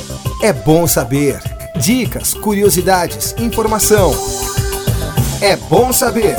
É bom saber. Dicas, curiosidades, informação. É bom saber.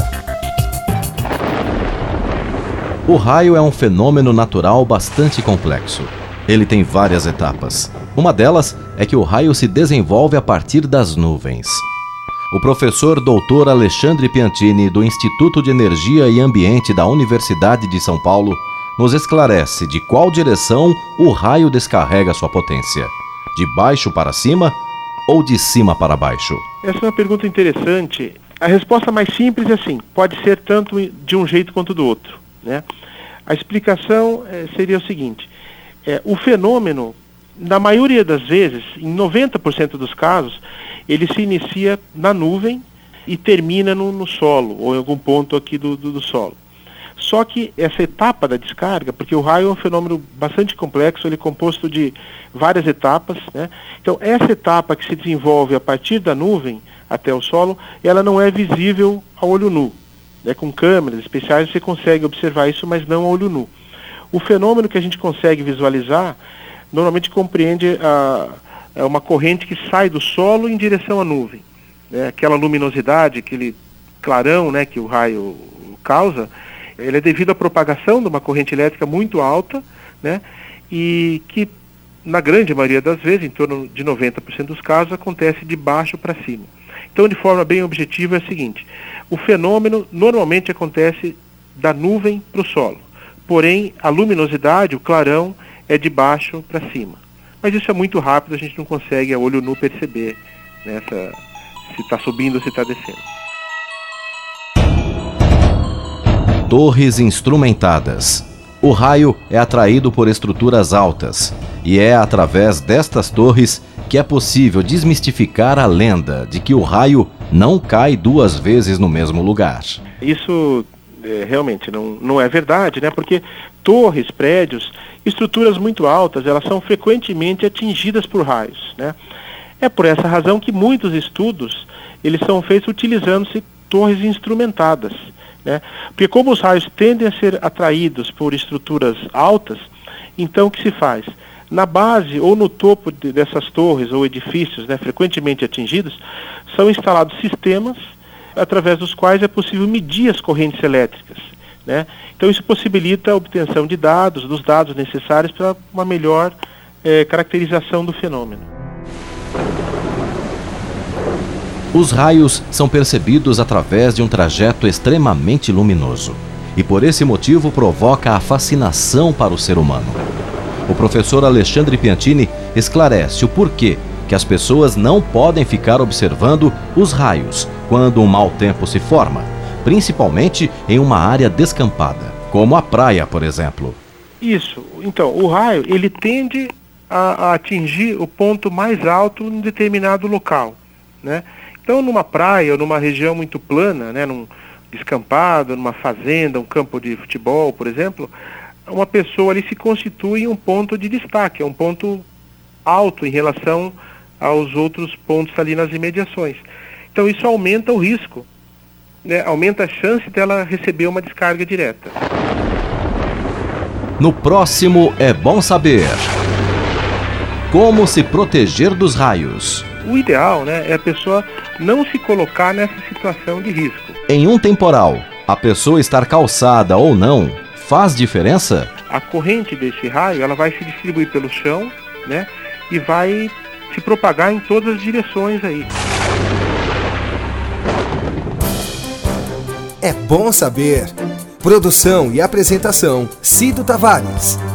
O raio é um fenômeno natural bastante complexo. Ele tem várias etapas. Uma delas é que o raio se desenvolve a partir das nuvens. O professor Dr. Alexandre Piantini, do Instituto de Energia e Ambiente da Universidade de São Paulo, nos esclarece de qual direção o raio descarrega sua potência: de baixo para cima ou de cima para baixo? Essa é uma pergunta interessante. A resposta mais simples é assim: pode ser tanto de um jeito quanto do outro, né? A explicação seria o seguinte: o fenômeno, na maioria das vezes, em 90% dos casos, ele se inicia na nuvem e termina no solo, ou em algum ponto aqui do solo. Só que essa etapa da descarga, porque o raio é um fenômeno bastante complexo, ele é composto de várias etapas, né? Então, essa etapa que se desenvolve a partir da nuvem até o solo, ela não é visível a olho nu, né? Com câmeras especiais você consegue observar isso, mas não a olho nu. O fenômeno que a gente consegue visualizar normalmente compreende uma corrente que sai do solo em direção à nuvem, né? Aquela luminosidade, aquele clarão, né, que o raio causa, ele é devido à propagação de uma corrente elétrica muito alta, né, e que, na grande maioria das vezes, em torno de 90% dos casos, acontece de baixo para cima. Então, de forma bem objetiva, é o seguinte: o fenômeno normalmente acontece da nuvem para o solo, porém, a luminosidade, o clarão, é de baixo para cima. Mas isso é muito rápido, a gente não consegue a olho nu perceber, né, se está subindo ou se está descendo. Torres instrumentadas. O raio é atraído por estruturas altas, e é através destas torres que é possível desmistificar a lenda de que o raio não cai duas vezes no mesmo lugar. Isso realmente não é verdade, né? Porque torres, prédios, estruturas muito altas, elas são frequentemente atingidas por raios, né? É por essa razão que muitos estudos eles são feitos utilizando-se torres instrumentadas, né? Porque como os raios tendem a ser atraídos por estruturas altas, então o que se faz? Na base ou no topo dessas torres ou edifícios, né, frequentemente atingidos, são instalados sistemas através dos quais é possível medir as correntes elétricas, né? Então isso possibilita a obtenção de dados, dos dados necessários para uma melhor caracterização do fenômeno. Os raios são percebidos através de um trajeto extremamente luminoso e por esse motivo provoca a fascinação para o ser humano. O professor Alexandre Piantini esclarece o porquê que as pessoas não podem ficar observando os raios quando um mau tempo se forma, principalmente em uma área descampada, como a praia, por exemplo. Isso. Então, o raio, ele tende a atingir o ponto mais alto em determinado local, né? Então, numa praia ou numa região muito plana, né, num descampado, numa fazenda, um campo de futebol, por exemplo, uma pessoa ali se constitui um ponto de destaque, é um ponto alto em relação aos outros pontos ali nas imediações. Então, isso aumenta o risco, né, aumenta a chance dela receber uma descarga direta. No próximo É Bom Saber: como se proteger dos raios. O ideal, né, é a pessoa não se colocar nessa situação de risco. Em um temporal, a pessoa estar calçada ou não faz diferença? A corrente desse raio, ela vai se distribuir pelo chão, né, e vai se propagar em todas as direções aí. É bom saber. Produção e apresentação: Cido Tavares.